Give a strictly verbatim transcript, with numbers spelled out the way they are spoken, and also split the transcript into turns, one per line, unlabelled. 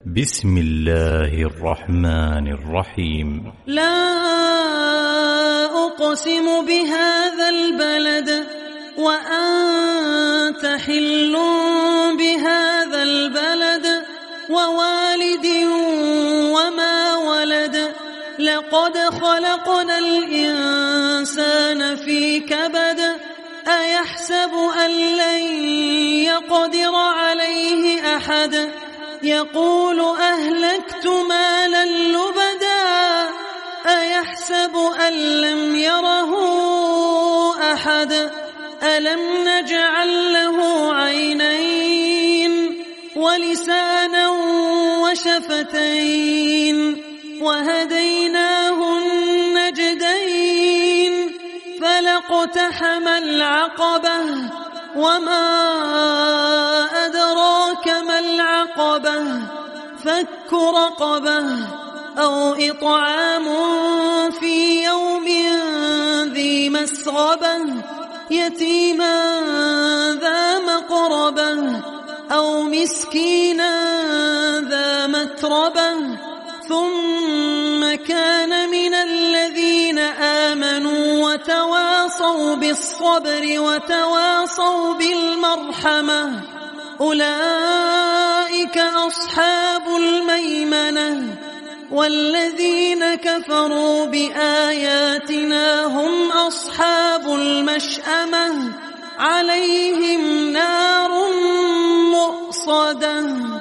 بسم الله الرحمن الرحيم.
لا أقسم بهذا البلد وأنت حل بهذا البلد ووالد وما ولد لقد خلقنا الإنسان في كبد أيحسب أن لن يقدر عليه أحد يقول أهلكت مالا لبدا أيحسب أن لم يره أحد ألم نجعل له عينين ولسانا وشفتين وهديناه النجدين فلاقتحم العقبة وما أدراك ما العقبة فك رقبة أو إطعام في يوم ذي مسغبة يتيما ذا مقربة أو مسكينا ذا متربة ثم كان من الذين آمنوا وتواصوا بالصبر وتواصوا بالمرحمة أولئك أصحاب الميمنة والذين كفروا بآياتنا هم أصحاب المشأمة عليهم نار مؤصدة.